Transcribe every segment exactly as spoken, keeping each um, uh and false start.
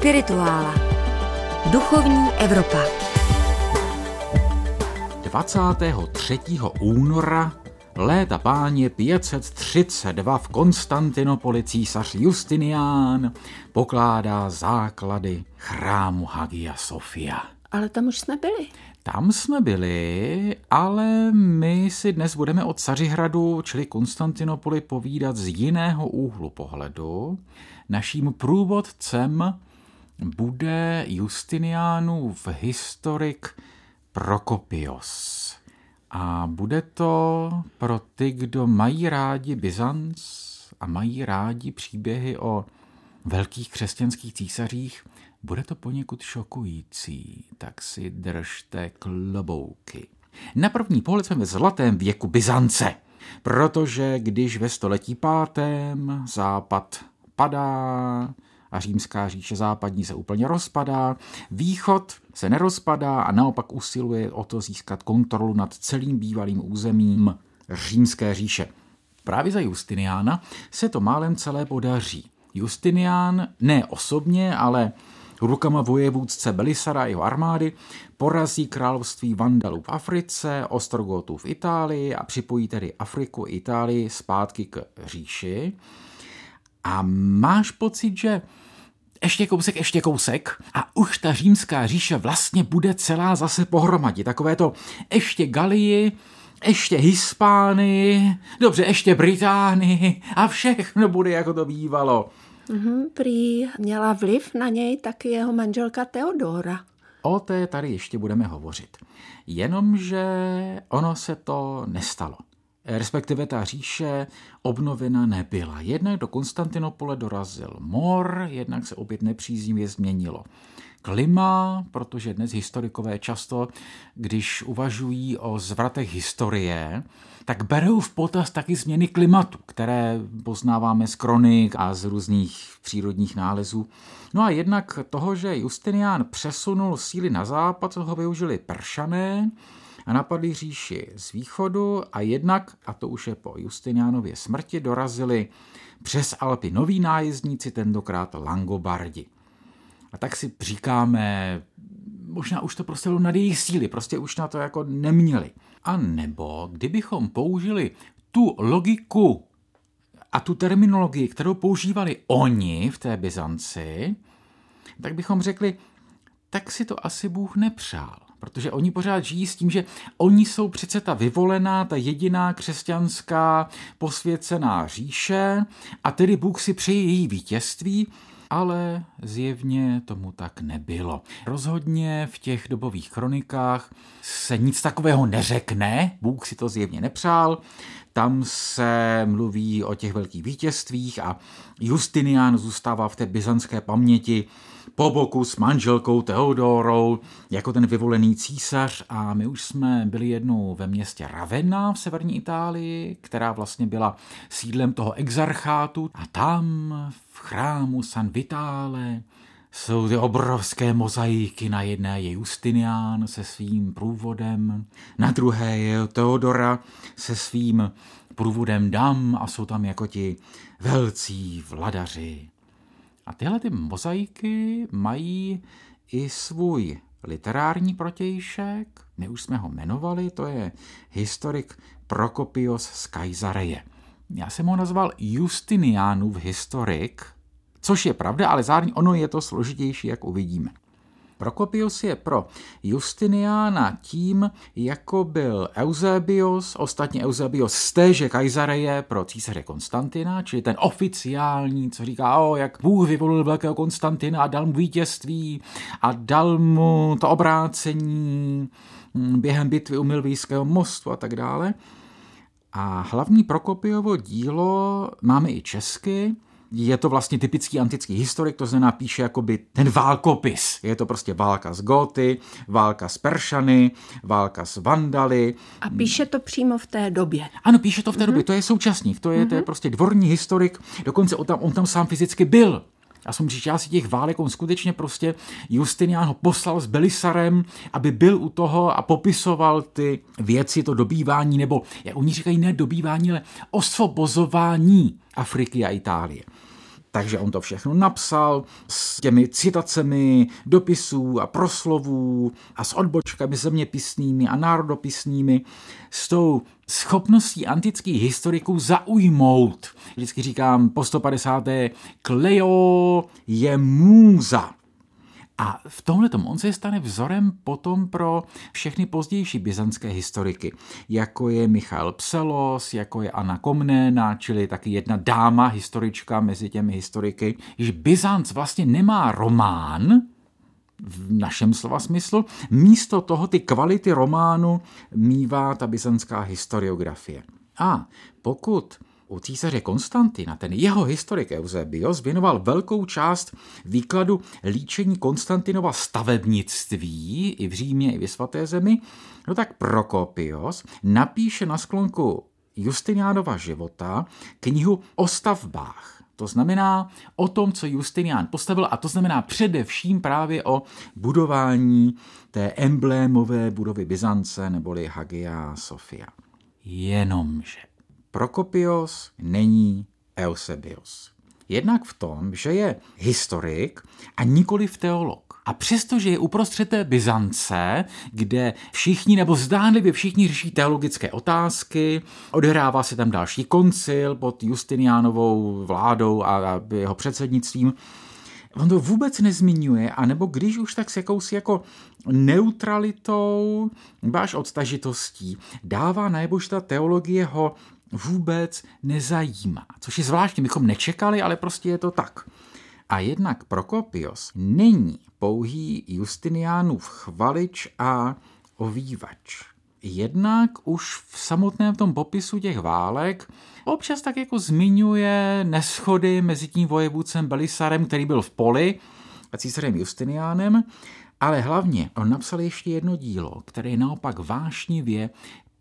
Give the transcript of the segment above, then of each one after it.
Spirituála. Duchovní Evropa. dvacátého třetího února léta páně pět set třicet dva v Konstantinopoli císař Justinián pokládá základy chrámu Hagia Sophia. Ale tam už jsme byli. Tam jsme byli, ale my si dnes budeme o Cařihradu, čili Konstantinopoli, povídat z jiného úhlu pohledu. Naším průvodcem bude Justiniánův historik Prokopios. A bude to pro ty, kdo mají rádi Byzanc a mají rádi příběhy o velkých křesťanských císařích, bude to poněkud šokující, tak si držte klobouky. Na první pohled jsme ve zlatém věku Byzance, protože když ve století pátém západ padá a římská říše západní se úplně rozpadá, východ se nerozpadá a naopak usiluje o to získat kontrolu nad celým bývalým územím římské říše. Právě za Justiniána se to málem celé podaří. Justinián ne osobně, ale rukama vojevůdce Belisara a jeho armády porazí království Vandalů v Africe, Ostrogotů v Itálii a připojí tedy Afriku a Itálii zpátky k říši. A máš pocit, že ještě kousek, ještě kousek a už ta římská říše vlastně bude celá zase pohromadě. Takové to ještě Galii, ještě Hispánii, dobře, ještě Británii a všechno bude, jako to bývalo. Mhm, prý měla vliv na něj taky jeho manželka Theodora. O té tady ještě budeme hovořit. Jenomže ono se to nestalo. Respektive ta říše obnovena nebyla. Jednak do Konstantinopole dorazil mor, jednak se opět nepříznivě změnilo klima, protože dnes historikové často, když uvažují o zvratech historie, tak berou v potaz taky změny klimatu, které poznáváme z kronik a z různých přírodních nálezů. No a jednak toho, že Justinián přesunul síly na západ, ho využili Peršané a napadli říši z východu a jednak, a to už je po Justiniánově smrti, dorazili přes Alpy noví nájezdníci, tentokrát Langobardi. A tak si říkáme, možná už to prostě bylo nad jejich síly, prostě už na to jako neměli. A nebo kdybychom použili tu logiku a tu terminologii, kterou používali oni v té Byzanci, tak bychom řekli, tak si to asi Bůh nepřál. Protože oni pořád žijí s tím, že oni jsou přece ta vyvolená, ta jediná křesťanská posvěcená říše a tedy Bůh si přeje její vítězství, ale zjevně tomu tak nebylo. Rozhodně v těch dobových kronikách se nic takového neřekne, Bůh si to zjevně nepřál, tam se mluví o těch velkých vítězstvích a Justinián zůstává v té byzantské paměti po boku s manželkou Theodorou jako ten vyvolený císař a my už jsme byli jednou ve městě Ravenna v severní Itálii, která vlastně byla sídlem toho exarchátu a tam v chrámu San Vitale jsou ty obrovské mozaiky, na jedné je Justinián se svým průvodem, na druhé je Theodora se svým průvodem dam a jsou tam jako ti velcí vladaři. A tyhle ty mozaiky mají i svůj literární protějšek, my už jsme ho jmenovali, to je historik Prokopios z Kajsareje. Já jsem ho nazval Justiniánův historik, což je pravda, ale zároveň ono je to složitější, jak uvidíme. Prokopios je pro Justiniána tím, jako byl Eusebios, ostatně Eusebios z téže Kajsareje pro císaře Konstantina, čili ten oficiální, co říká, o, jak Bůh vyvolil velkého Konstantina a dal mu vítězství a dal mu to obrácení během bitvy u Milvijského mostu a tak dále. A hlavní Prokopiovo dílo máme i česky. Je to vlastně typický antický historik, to znamená píše jakoby ten válkopis. Je to prostě válka s Góty, válka s Peršany, válka s Vandaly. A píše to přímo v té době. Ano, píše to v té mm-hmm. době, to je současník, to je, mm-hmm. to je prostě dvorní historik, dokonce on tam, on tam sám fyzicky byl. A jsem říkal si těch válek, on skutečně prostě Justinián ho poslal s Belisarem, aby byl u toho a popisoval ty věci, to dobývání, nebo jak oni říkají, ne dobývání, ale osvobozování Afriky a Itálie. Takže on to všechno napsal s těmi citacemi dopisů a proslovů a s odbočkami zeměpisnými a národopisnými, s tou schopností antických historiků zaujmout. Vždycky říkám po sto padesáté Kleo je můza. A v tomhletom on se stane vzorem potom pro všechny pozdější byzantské historiky, jako je Michael Psellos, jako je Anna Komnéna, čili taky jedna dáma historička mezi těmi historiky, že Byzanc vlastně nemá román, v našem slova smyslu, místo toho ty kvality románu mívá ta byzantská historiografie. A pokud u císaře Konstantina ten jeho historik Eusebios věnoval velkou část výkladu líčení Konstantinova stavebnictví i v Římě, i ve Svaté zemi, no tak Prokopios napíše na sklonku Justiniánova života knihu o stavbách. To znamená o tom, co Justinián postavil, a to znamená především právě o budování té emblémové budovy Byzance neboli Hagia Sophia. Jenomže Prokopios není Eusebios. Jednak v tom, že je historik a nikoliv teolog. A přestože je uprostřed té Byzance, kde všichni nebo zdánlivě všichni řeší teologické otázky, odehrává se tam další koncil pod Justiniánovou vládou a jeho předsednictvím, on to vůbec nezmiňuje, anebo když už tak s jakousi jako neutralitou, nebo až odtažitostí, dává najevo, že ta teologie ho vůbec nezajímá. Což je zvláštní, bychom nečekali, ale prostě je to tak. A jednak Prokopios není pouhý Justiniánův chvalič a ovývač. Jednak už v samotném tom popisu těch válek občas tak jako zmiňuje neshody mezi tím vojevůdcem Belisarem, který byl v poli, a císařem Justiniánem, ale hlavně on napsal ještě jedno dílo, které je naopak vášnivě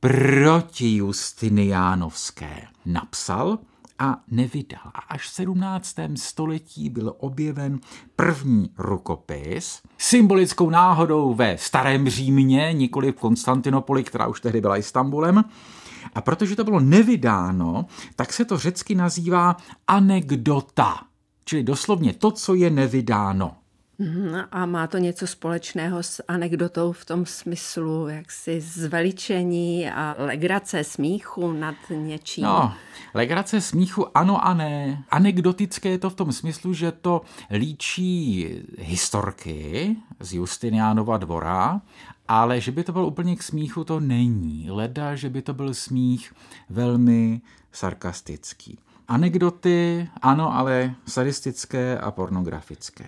protijustiniánovské. Napsal a nevydal. A až v sedmnáctém století byl objeven první rukopis, symbolickou náhodou ve Starém Římě, nikoli v Konstantinopoli, která už tehdy byla Istanbulem. A protože to bylo nevydáno, tak se to řecky nazývá anekdota, čili doslovně to, co je nevydáno. A má to něco společného s anekdotou v tom smyslu, jaksi zveličení a legrace smíchu nad něčím? No, legrace smíchu ano a ne. Anekdotické je to v tom smyslu, že to líčí historky z Justiniánova dvora, ale že by to byl úplně k smíchu, to není. Leda, že by to byl smích velmi sarkastický. Anekdoty, ano, ale sadistické a pornografické.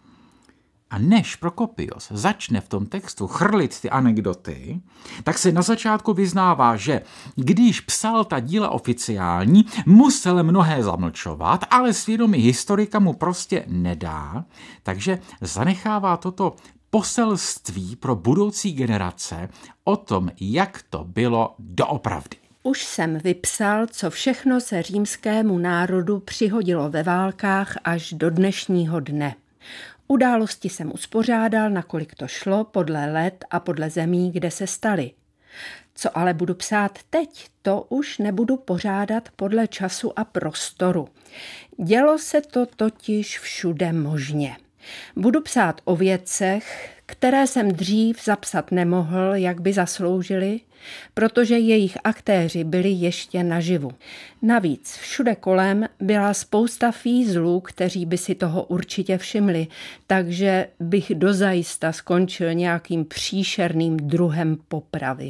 A než Prokopios začne v tom textu chrlit ty anekdoty, tak se na začátku vyznává, že když psal ta díla oficiální, musel mnohé zamlčovat, ale svědomí historika mu prostě nedá, takže zanechává toto poselství pro budoucí generace o tom, jak to bylo doopravdy. Už jsem vypsal, co všechno se římskému národu přihodilo ve válkách až do dnešního dne. Události jsem uspořádal, nakolik to šlo, podle let a podle zemí, kde se staly. Co ale budu psát teď, to už nebudu pořádat podle času a prostoru. Dělo se to totiž všude možně. Budu psát o věcech, které jsem dřív zapsat nemohl, jak by zasloužili, protože jejich aktéři byli ještě naživu. Navíc všude kolem byla spousta fízlů, kteří by si toho určitě všimli, takže bych dozajista skončil nějakým příšerným druhem popravy.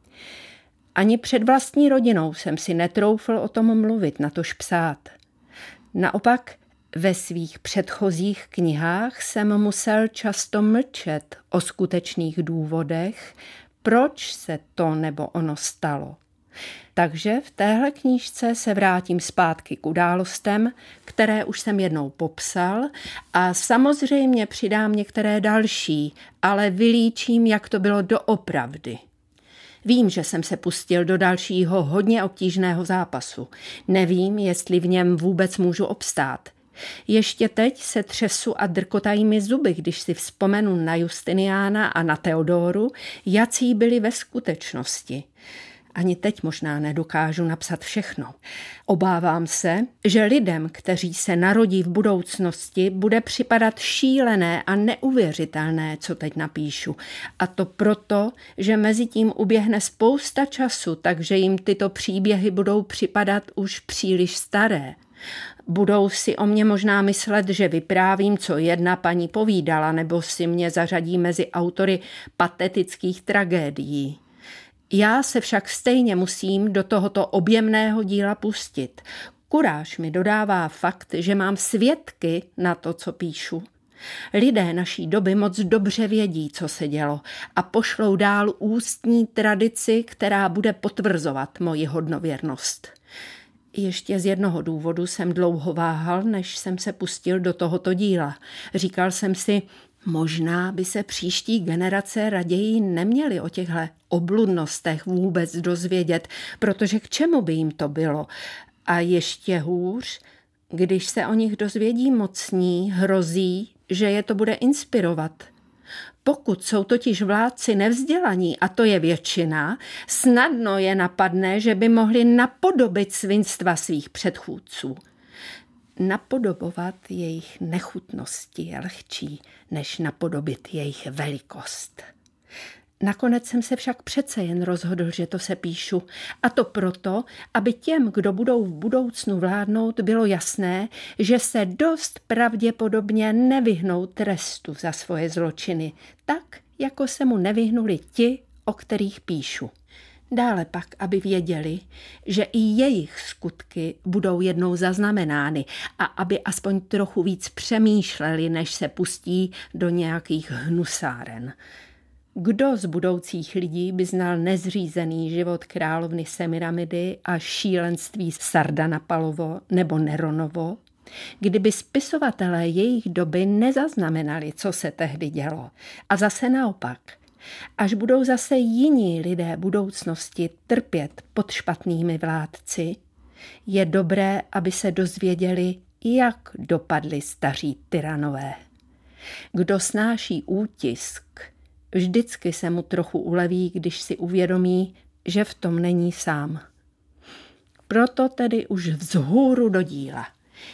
Ani před vlastní rodinou jsem si netroufl o tom mluvit, natož psát. Naopak, ve svých předchozích knihách jsem musel často mlčet o skutečných důvodech, proč se to nebo ono stalo. Takže v téhle knížce se vrátím zpátky k událostem, které už jsem jednou popsal, a samozřejmě přidám některé další, ale vylíčím, jak to bylo doopravdy. Vím, že jsem se pustil do dalšího hodně obtížného zápasu. Nevím, jestli v něm vůbec můžu obstát. Ještě teď se třesu a drkotají mi zuby, když si vzpomenu na Justiniána a na Teodoru, jací byli ve skutečnosti. Ani teď možná nedokážu napsat všechno. Obávám se, že lidem, kteří se narodí v budoucnosti, bude připadat šílené a neuvěřitelné, co teď napíšu. A to proto, že mezi tím uběhne spousta času, takže jim tyto příběhy budou připadat už příliš staré. Budou si o mě možná myslet, že vyprávím, co jedna paní povídala, nebo si mě zařadí mezi autory patetických tragédií. Já se však stejně musím do tohoto objemného díla pustit. Kuráž mi dodává fakt, že mám svědky na to, co píšu. Lidé naší doby moc dobře vědí, co se dělo, a pošlou dál ústní tradici, která bude potvrzovat moji hodnověrnost. Ještě z jednoho důvodu jsem dlouho váhal, než jsem se pustil do tohoto díla. Říkal jsem si, možná by se příští generace raději neměly o těchto obludnostech vůbec dozvědět, protože k čemu by jim to bylo? A ještě hůř, když se o nich dozvědí mocní, hrozí, že je to bude inspirovat. Pokud jsou totiž vládci nevzdělaní, a to je většina, snadno je napadne, že by mohli napodobit svinstva svých předchůdců. Napodobovat jejich nechutnosti je lehčí, než napodobit jejich velikost. Nakonec jsem se však přece jen rozhodl, že to se píšu. A to proto, aby těm, kdo budou v budoucnu vládnout, bylo jasné, že se dost pravděpodobně nevyhnou trestu za svoje zločiny, tak, jako se mu nevyhnuli ti, o kterých píšu. Dále pak, aby věděli, že i jejich skutky budou jednou zaznamenány a aby aspoň trochu víc přemýšleli, než se pustí do nějakých hnusáren. Kdo z budoucích lidí by znal nezřízený život královny Semiramidy a šílenství Sardanapalovo nebo Neronovo, kdyby spisovatelé jejich doby nezaznamenali, co se tehdy dělo? A zase naopak, až budou zase jiní lidé budoucnosti trpět pod špatnými vládci, je dobré, aby se dozvěděli, jak dopadli staří tyranové. Kdo snáší útisk, vždycky se mu trochu uleví, když si uvědomí, že v tom není sám. Proto tedy už vzhůru do díla.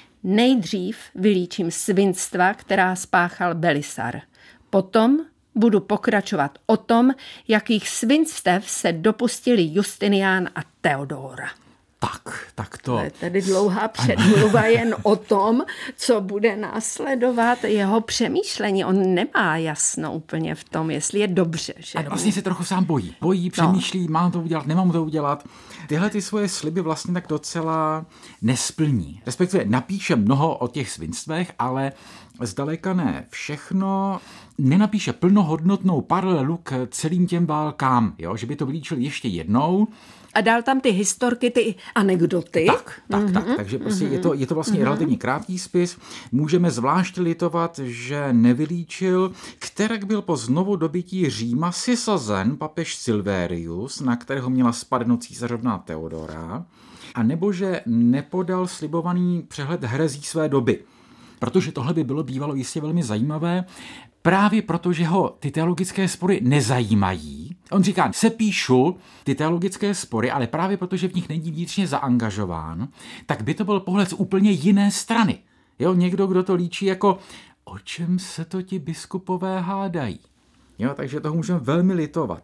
Nejdřív vylíčím svinstva, která spáchal Belisar. Potom budu pokračovat o tom, jakých svinstev se dopustili Justinián a Theodora. Tak, tak to... To je tedy dlouhá předmluva jen o tom, co bude následovat jeho přemýšlení. On nemá jasno úplně v tom, jestli je dobře. Že? A vlastně se trochu sám bojí. Bojí, přemýšlí, no. Mám to udělat, nemám to udělat. Tyhle ty svoje sliby vlastně tak docela nesplní. Respektive napíše mnoho o těch svinstvech, ale zdaleka ne všechno. Nenapíše plnohodnotnou paralelu k celým těm válkám, jo? Že by to vylíčil ještě jednou. A dál tam ty historky, ty anekdoty. Tak, tak, mm-hmm. tak. Takže prostě mm-hmm. je, to, je to vlastně mm-hmm. relativně krátký spis. Můžeme zvláště litovat, že nevylíčil, kterak byl po znovu dobytí Říma sysazen papež Silverius, na kterého měla spadnout císařovna Theodora, a nebo že nepodal slibovaný přehled herezí své doby. Protože tohle by bylo bývalo jistě velmi zajímavé, právě protože ho ty teologické spory nezajímají. On říká, sepíšu ty teologické spory, ale právě protože v nich není vnitřně zaangažován, tak by to byl pohled z úplně jiné strany. Jo, někdo, kdo to líčí jako, o čem se to ti biskupové hádají. Jo, takže toho můžeme velmi litovat.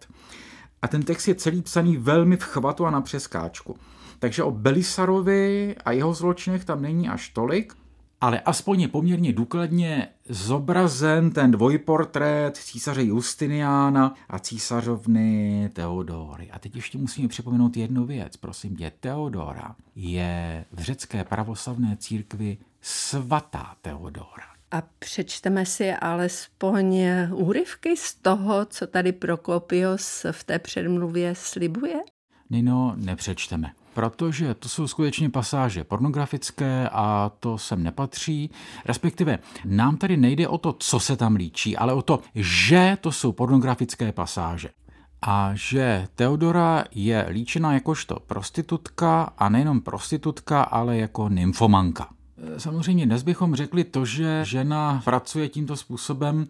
A ten text je celý psaný velmi v chvatu a na přeskáčku. Takže o Belisarovi a jeho zločinech tam není až tolik, ale aspoň je poměrně důkladně zobrazen ten dvojportrét císaře Justiniána a císařovny Theodory. A teď ještě musíme připomenout jednu věc. Prosím tě, Theodora je v řecké pravoslavné církvi svatá Theodora. A přečteme si alespoň úryvky z toho, co tady Prokopios v té předmluvě slibuje? Nino, nepřečteme. Protože to jsou skutečně pasáže pornografické a to sem nepatří. Respektive nám tady nejde o to, co se tam líčí, ale o to, že to jsou pornografické pasáže. A že Theodora je líčena jakožto prostitutka a nejenom prostitutka, ale jako nymfomanka. Samozřejmě dnes bychom řekli to, že žena pracuje tímto způsobem,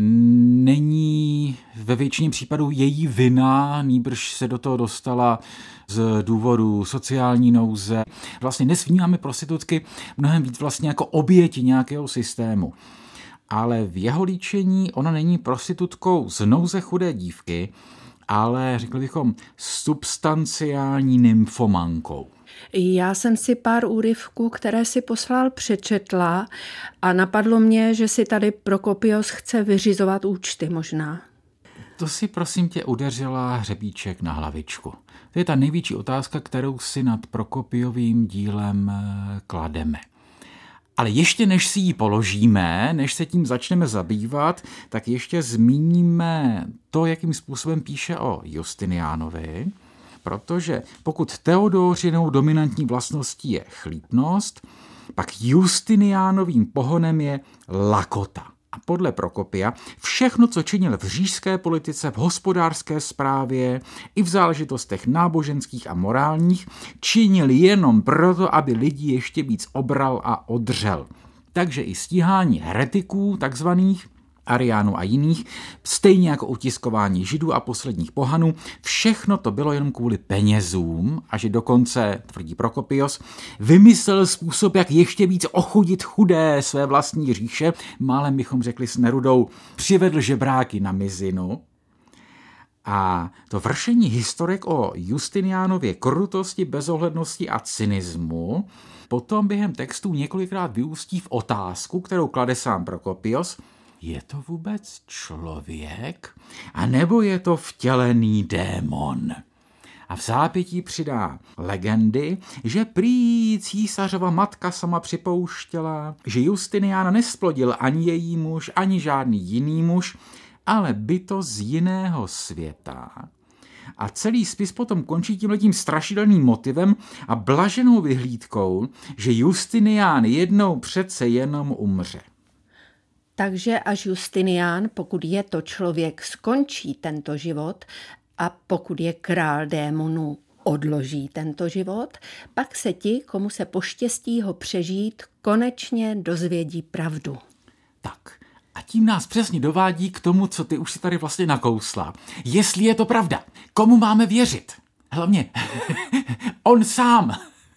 není ve většině případů její vina, nýbrž se do toho dostala z důvodu sociální nouze. Vlastně dnes vnímáme prostitutky mnohem víc vlastně jako oběti nějakého systému. Ale v jeho líčení ona není prostitutkou z nouze chudé dívky, ale řekli bychom substanciální nymfomankou. Já jsem si pár úryvků, které si poslal, přečetla a napadlo mě, že si tady Prokopios chce vyřizovat účty možná. To si prosím tě udeřila hřebíček na hlavičku. To je ta největší otázka, kterou si nad Prokopiovým dílem klademe. Ale ještě než si ji položíme, než se tím začneme zabývat, tak ještě zmíníme to, jakým způsobem píše o Justiniánovi, protože pokud Teodořinou dominantní vlastností je chlípnost, pak Justiniánovým pohonem je lakota. A podle Prokopia všechno, co činil v říšské politice, v hospodářské správě i v záležitostech náboženských a morálních, činil jenom proto, aby lidi ještě víc obral a odřel. Takže i stíhání heretiků, takzvaných Ariánů a jiných, stejně jako utiskování židů a posledních pohanů, všechno to bylo jenom kvůli penězům a že dokonce, tvrdí Prokopios, vymyslel způsob, jak ještě víc ochudit chudé své vlastní říše, málem bychom řekli s Nerudou, přivedl žebráky na mizinu. A to vršení historek o Justiniánově krutosti, bezohlednosti a cynismu potom během textů několikrát vyústí v otázku, kterou klade sám Prokopios: je to vůbec člověk, a nebo je to vtělený démon? A v zápětí přidá legendy, že prý císařova matka sama připouštěla, že Justiniána nesplodil ani její muž, ani žádný jiný muž, ale byto z jiného světa. A celý spis potom končí tímhletím strašidelným motivem a blaženou vyhlídkou, že Justinián jednou přece jenom umře. Takže až Justinián, pokud je to člověk, skončí tento život a pokud je král démonů, odloží tento život, pak se ti, komu se poštěstí ho přežít, konečně dozvědí pravdu. Tak a tím nás přesně dovádí k tomu, co ty už si tady vlastně nakousla. Jestli je to pravda, komu máme věřit? Hlavně on sám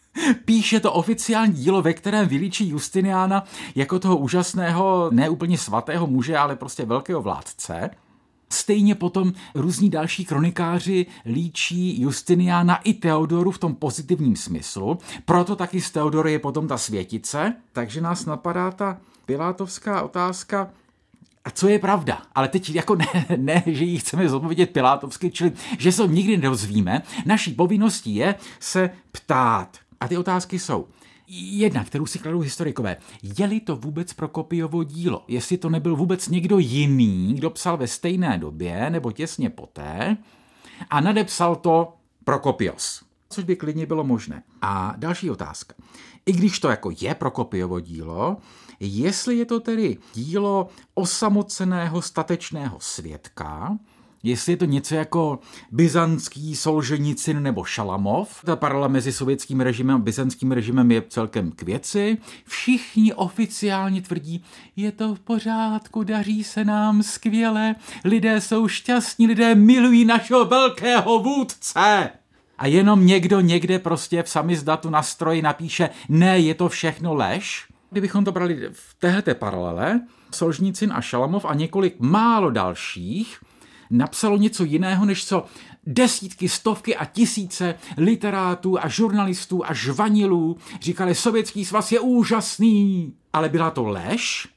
píše to oficiální dílo, ve kterém vylíčí Justiniána jako toho úžasného, ne úplně svatého muže, ale prostě velkého vládce. Stejně potom různí další kronikáři líčí Justiniána i Teodoru v tom pozitivním smyslu, proto taky z Teodory je potom ta světice, takže nás napadá ta pilátovská otázka, a co je pravda? Ale teď jako ne, ne že ji chceme zodpovědět pilátovsky, čili že se nikdy nedozvíme, naší povinností je se ptát. A ty otázky jsou: jedna, kterou si kladou historikové, je-li to vůbec Prokopiovo dílo? Jestli to nebyl vůbec někdo jiný, kdo psal ve stejné době nebo těsně poté a nadepsal to Prokopios, což by klidně bylo možné. A další otázka. I když to jako je Prokopiovo dílo, jestli je to tedy dílo osamoceného statečného svědka, jestli je to něco jako byzantský Solženicin nebo Šalamov. Ta paralela mezi sovětským režimem a byzantským režimem je celkem k věci. Všichni oficiálně tvrdí, je to v pořádku, daří se nám skvěle, lidé jsou šťastní, lidé milují našeho velkého vůdce. A jenom někdo někde prostě v samizdatu na stroji napíše, ne, je to všechno lež. Kdybychom to brali v téhleté paralele, Solženicin a Šalamov a několik málo dalších napsalo něco jiného, než co desítky, stovky a tisíce literátů a žurnalistů a žvanilů říkali, Sovětský svaz je úžasný, ale byla to lež?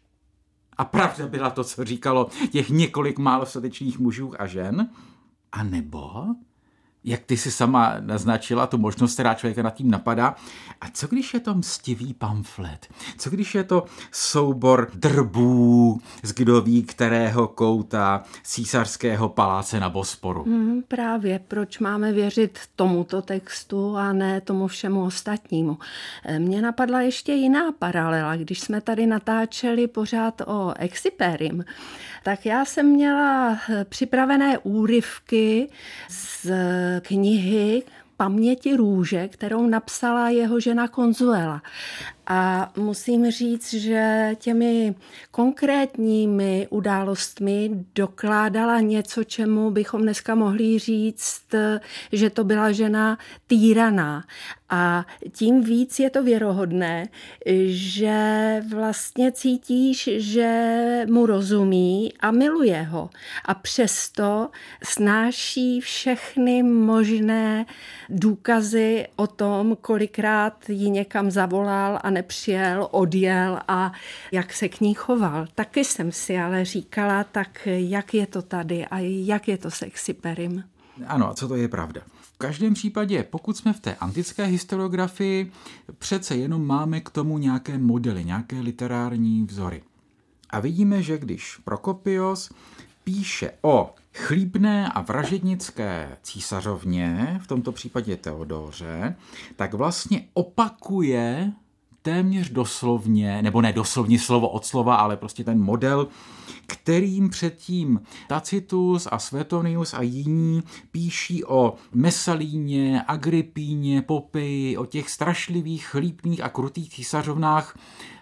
A pravda byla to, co říkalo těch několik málo statečných mužů a žen? A nebo, jak ty si sama naznačila, tu možnost, která člověka nad tím napadá, a co když je to mstivý pamflet? Co když je to soubor drbů z kdo ví kterého kouta císařského paláce na Bosporu? Hmm, právě, proč máme věřit tomuto textu a ne tomu všemu ostatnímu? Mně napadla ještě jiná paralela, když jsme tady natáčeli pořád o Exupérim, tak já jsem měla připravené úryvky z knihy Paměti růže, kterou napsala jeho žena Consuela. A musím říct, že těmi konkrétními událostmi dokládala něco, čemu bychom dneska mohli říct, že to byla žena týraná. A tím víc je to věrohodné, že vlastně cítíš, že mu rozumí a miluje ho. A přesto snáší všechny možné důkazy o tom, kolikrát ji někam zavolal a nepřijel, odjel a jak se k ní choval. Taky jsem si ale říkala, tak jak je to tady a jak je to s Exuperym. Ano, a co to je pravda? V každém případě, pokud jsme v té antické historiografii, přece jenom máme k tomu nějaké modely, nějaké literární vzory. A vidíme, že když Prokopios píše o chlípné a vražednické císařovně, v tomto případě Teodoře, tak vlastně opakuje téměř doslovně, nebo ne doslovně slovo od slova, ale prostě ten model, kterým předtím Tacitus a Suetonius a jiní píší o Mesalíně, Agrippíně, Popeji, o těch strašlivých, chlípných a krutých císařovnách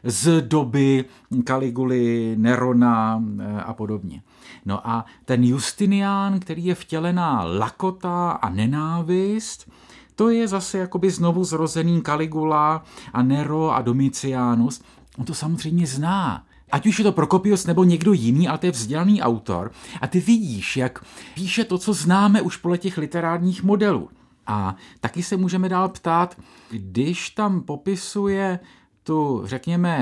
z doby Kaliguly, Nerona a podobně. No a ten Justinian, který je vtělená lakota a nenávist, to je zase jakoby znovu zrozený Caligula a Nero a Domitianus. On to samozřejmě zná. Ať už je to Prokopios nebo někdo jiný, ale to je vzdělaný autor. A ty vidíš, jak píše to, co známe už podle těch literárních modelů. A taky se můžeme dál ptát, když tam popisuje tu, řekněme,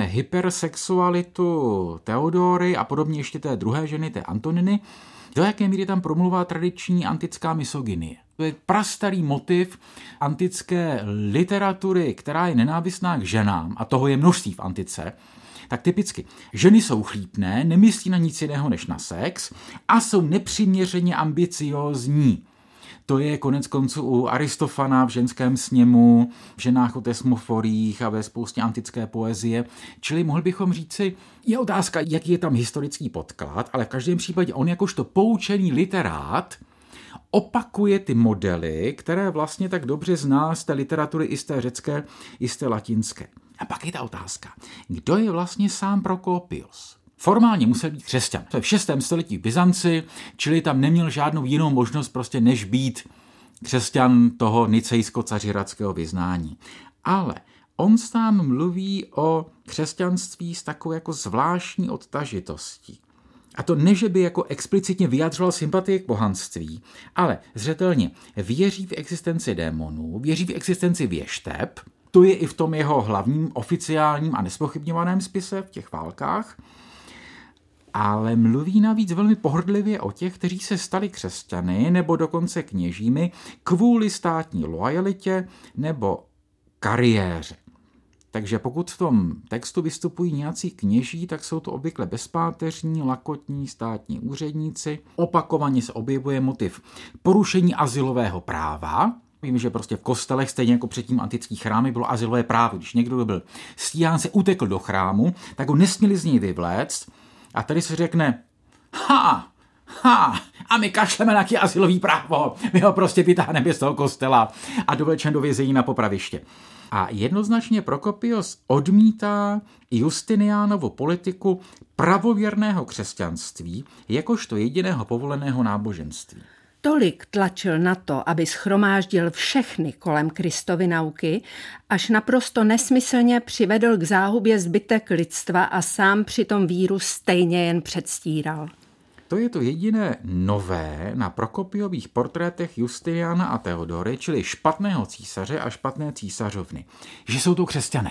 hypersexualitu Teodory a podobně ještě té druhé ženy, té Antoniny, do jaké míry tam promluvá tradiční antická misogynie. To je prastarý motiv antické literatury, která je nenávistná k ženám, a toho je množství v antice. Tak typicky, ženy jsou chlípné, nemyslí na nic jiného než na sex a jsou nepřiměřeně ambiciózní. To je konec konců u Aristofana v ženském sněmu, v ženách o tesmoforích a ve spoustě antické poezie. Čili mohl bychom říci, je otázka, jaký je tam historický podklad, ale v každém případě on jakožto poučený literát opakuje ty modely, které vlastně tak dobře zná z té literatury i z té řecké, i z té latinské. A pak je ta otázka, kdo je vlastně sám Prokopios? Formálně musel být křesťan. To je v šestém století v Byzanci, čili tam neměl žádnou jinou možnost prostě než být křesťan toho nicejsko-cařiradského vyznání. Ale on sám mluví o křesťanství s takovou jako zvláštní odtažitostí. A to ne, že by jako explicitně vyjadřoval sympatii k bohanství, ale zřetelně věří v existenci démonů, věří v existenci věšteb, to je i v tom jeho hlavním oficiálním a nespochybňovaném spise v těch válkách, ale mluví navíc velmi pohrdlivě o těch, kteří se stali křesťany nebo dokonce kněžími kvůli státní loajalitě nebo kariéře. Takže pokud v tom textu vystupují nějací kněží, tak jsou to obvykle bezpáteřní, lakotní státní úředníci. Opakovaně se objevuje motiv porušení azylového práva. Vím, že prostě v kostelech, stejně jako předtím antických chrámy, bylo azylové právo. Když někdo byl stíhán, se utekl do chrámu, tak ho nesměli z něj vyvléct. A tady se řekne, ha, ha, a my kašleme na nějaký azylový právo. My ho prostě vytáhneme z toho kostela a dovlečeme do vězení na popraviště. A jednoznačně Prokopios odmítá Justinianovu politiku pravověrného křesťanství jakožto jediného povoleného náboženství. Tolik tlačil na to, aby shromáždil všechny kolem Kristovy nauky, až naprosto nesmyslně přivedl k záhubě zbytek lidstva a sám přitom víru stejně jen předstíral. To je to jediné nové na Prokopiových portrétech Justiniana a Teodory, čili špatného císaře a špatné císařovny, že jsou to křesťané.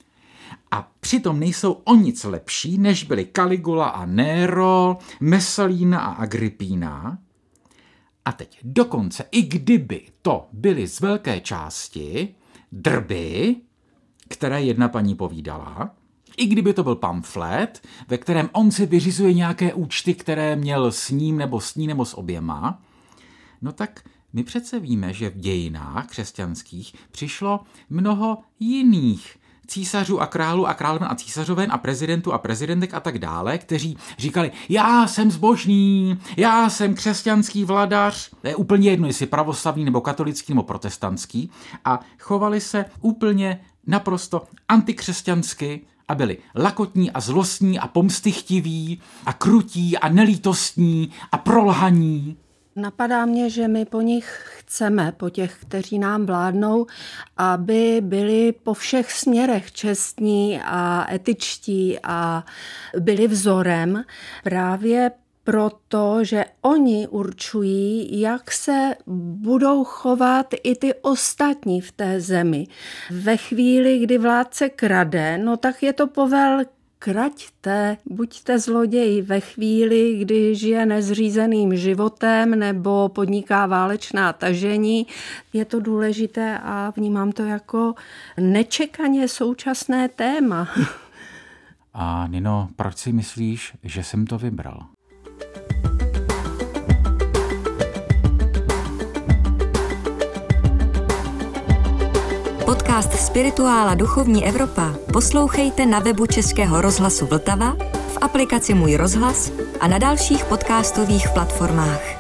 A přitom nejsou o nic lepší, než byli Caligula a Nero, Messalína a Agrippína. A teď dokonce, i kdyby to byly z velké části drby, které jedna paní povídala, i kdyby to byl pamflet, ve kterém on si vyřizuje nějaké účty, které měl s ním nebo s ní nebo s oběma, no tak my přece víme, že v dějinách křesťanských přišlo mnoho jiných císařů a králů a královen a císařoven a prezidentů a prezidentek a tak dále, kteří říkali, já jsem zbožný, já jsem křesťanský vladař, to je úplně jedno, jestli pravoslavný nebo katolický nebo protestantský, a chovali se úplně naprosto antikřesťansky a byli lakotní a zlostní a pomstychtiví a krutí a nelítostní a prolhaní. Napadá mě, že my po nich chceme, po těch, kteří nám vládnou, aby byli po všech směrech čestní a etičtí a byli vzorem právě proto, že oni určují, jak se budou chovat i ty ostatní v té zemi. Ve chvíli, kdy vládce krade, no tak je to povel kraťte, buďte zloději. Ve chvíli, kdy žije nezřízeným životem nebo podniká válečná tažení, je to důležité a vnímám to jako nečekaně současné téma. A Nino, proč si myslíš, že jsem to vybral? Podcast Spirituála Duchovní Evropa poslouchejte na webu Českého rozhlasu Vltava, v aplikaci Můj rozhlas a na dalších podcastových platformách.